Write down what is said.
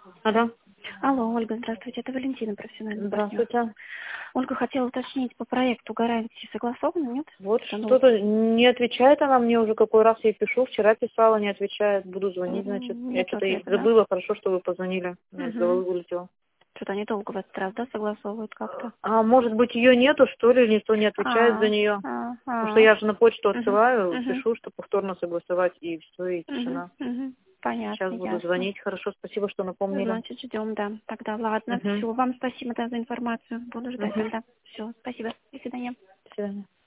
Алло, Алло, Ольга, здравствуйте. Это Валентина, профессиональный партнер. здравствуйте. Ольга, хотела уточнить по проекту гарантии согласовано, нет? Вот Что-то что-то не отвечает она мне уже какой раз я пишу. Вчера писала, не отвечает. Буду звонить, значит. Я нет что-то и ответа, да? забыла. Хорошо, что вы позвонили. У меня из головы вылетело. Что-то они долго в этот раз, да, согласовывают как-то? А может быть ее нету, что ли, никто не отвечает А, за нее? а, Потому что а. я же на почту Мгм, отсылаю, мгм, пишу, что повторно согласовать, и все, и мгм, тишина. мгм. Сейчас Понятно, буду ясно. звонить. Хорошо, спасибо, что напомнили. Значит, ждем, да. Тогда ладно. Угу. Все, вам спасибо, да, за информацию. Буду ждать Угу. тогда. Все, спасибо. До свидания. До свидания.